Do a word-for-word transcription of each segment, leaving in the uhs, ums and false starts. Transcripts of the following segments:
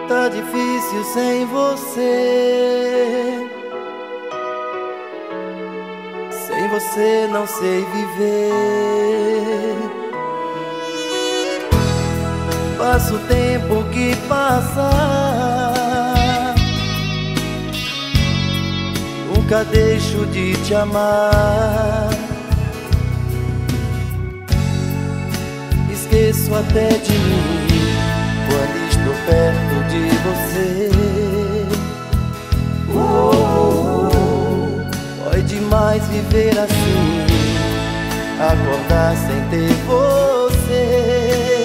Tá difícil sem você. Sem você não sei viver. Passa o tempo que passa, nunca deixo de te amar. Esqueço até de mim quando estou perto de você. Oh, dói demais viver assim, acordar sem ter você.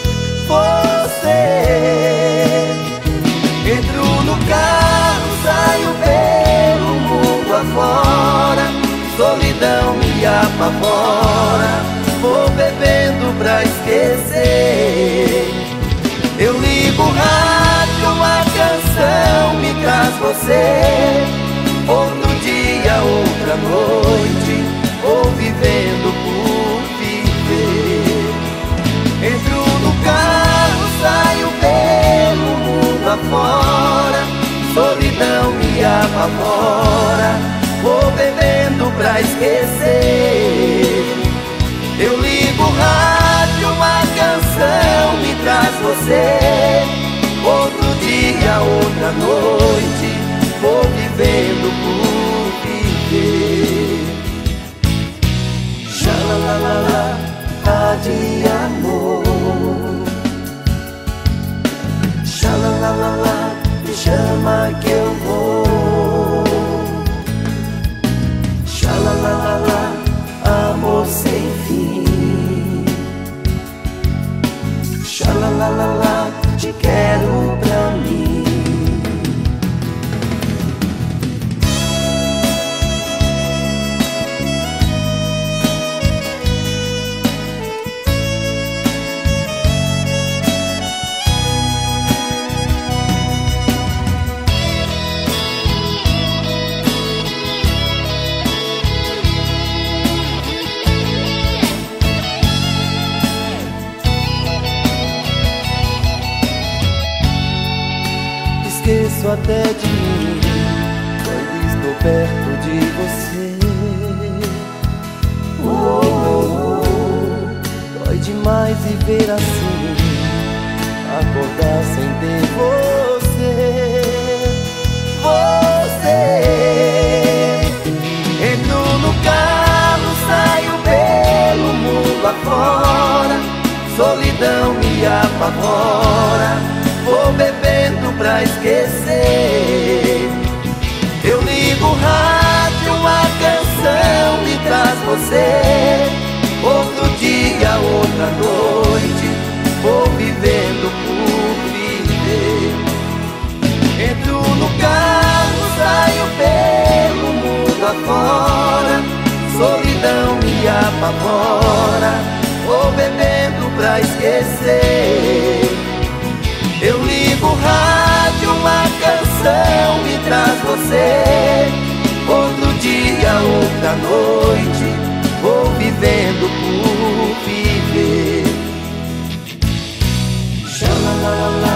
Você, entro no carro, saio pelo mundo afora, solidão me apavora, vou bebendo pra esquecer. Eu ligo o rádio, uma canção me traz você. Outro dia, outra noite, vou vivendo por viver. Entro no carro, saio pelo mundo afora, solidão me apavora, vou bebendo pra esquecer. Eu ligo o rádio, uma canção me traz você. Outro dia, outra noite, vou vivendo por viver. Xalalalala, tá de amor. Xalalalala, me chama que eu vou. Xalalalala, amor sem fim. Xalalalala, te quero pra mim. Esqueço até de mim quando estou perto de você. Oh, oh, oh, dói demais viver assim, acordar sem ter você. Você, entro no carro, saio pelo mundo afora, solidão me apavora, vou bebendo pra esquecer. Eu ligo o rádio, uma canção me traz você. Outro dia, outra noite, vou vivendo por viver. Entro no carro, saio pelo mundo afora, solidão me apavora, vou bebendo pra esquecer. Eu ligo o rádio, uma canção me traz você. Outro dia, outra noite, vou vivendo por viver. Xalalalala.